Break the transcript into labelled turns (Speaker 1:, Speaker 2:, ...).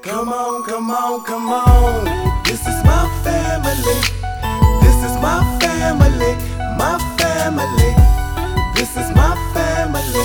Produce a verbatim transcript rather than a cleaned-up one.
Speaker 1: Come on, come on, come on. This is my family. This is my family. My family. This is my family.